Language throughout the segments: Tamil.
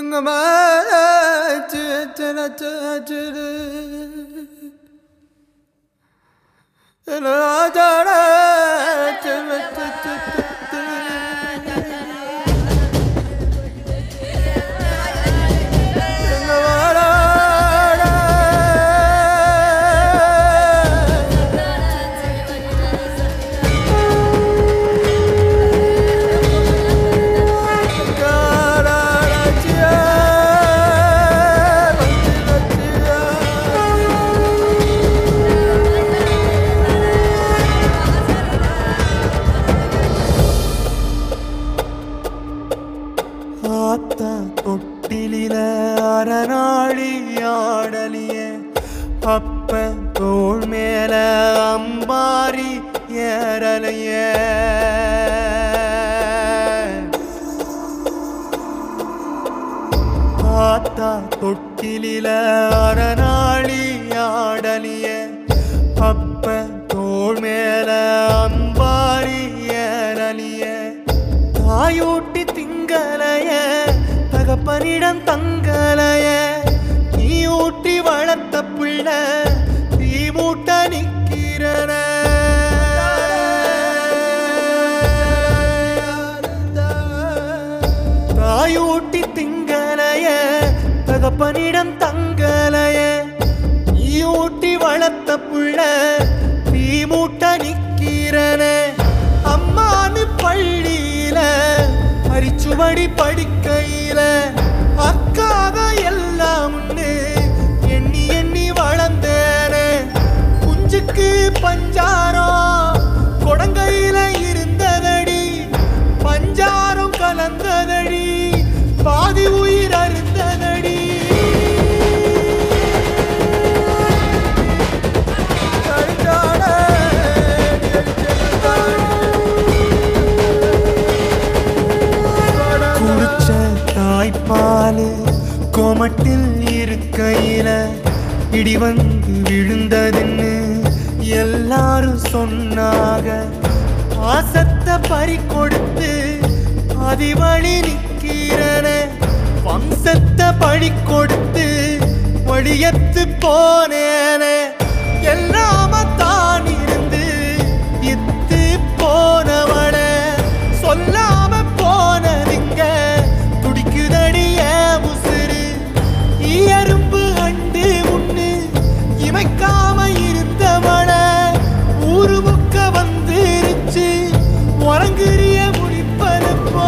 தொட்டிலில அரணாளி ஆடலிய அப்ப தோள் மேல அம்பாரி ஏறலைய ஆத்தா தொட்டிலில அரணாளி ஆடலிய அப்ப தோள் மேல அம்பாரி ஏறலிய தாயூட்டி திங்களைய தகப்பனிடம் தங்களைய நீ ஊட்டி வளர்த்த பிள்ள தீ மூட்ட நிக்கிறன தாயூட்டி திங்களைய தகப்பனிடம் தங்களைய நீ ஊட்டி வளர்த்த பிள்ள தீ மூட்ட நிக்கிறன அம்மானு பள்ளியில அரிச்சுவடி படிக்கையில அக்காக எல்லாம் எண்ணி எண்ணி வளர்ந்தேனே குஞ்சுக்கு பஞ்சாரம் கொடங்கையில இருந்ததடி பஞ்சாரம் கலந்ததடி பாதி உயிர் அருந்ததடி தாய்ப்பாலு கோமட்டில் இருக்கையில இடி வந்து விழுந்ததுன்னு எல்லாரும் சொன்னாக பாசத்தை பறி கொடுத்து அதிவழி நிக்கிறன வம்சத்தை பழி கொடுத்து வழியத்து போனேன எல்லாம தான் இருந்து இத்து போனவள சொல்லாம போனதிங்க எறும்பு அண்டு முன்னு இமைக்காம இருந்தவள ஊரு முக்க வந்துருச்சு உறங்குறிய முடிப்பதப்போ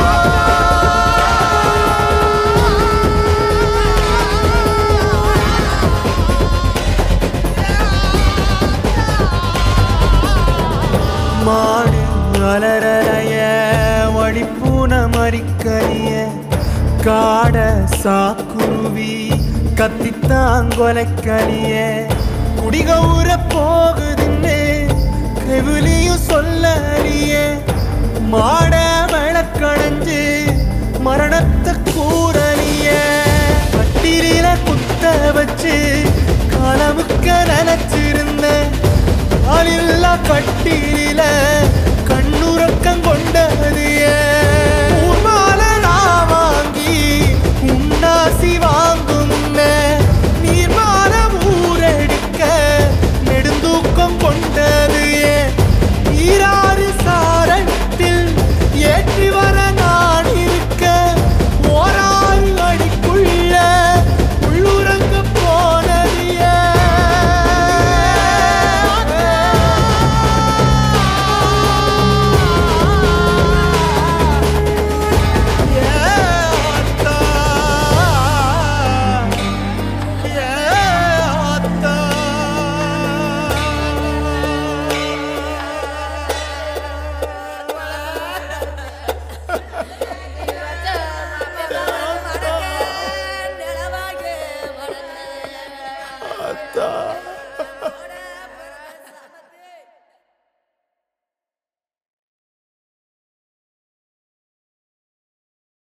மாடு அலறலைய வடிப்பூன மறிக்கலிய காட சாக்குருவி கத்தித்தாங்கொலைக்கலிய குடிகவுற போகுதுன்னு கெவுலியும் சொல்ல அறிய மாட விளக்கடைஞ்சு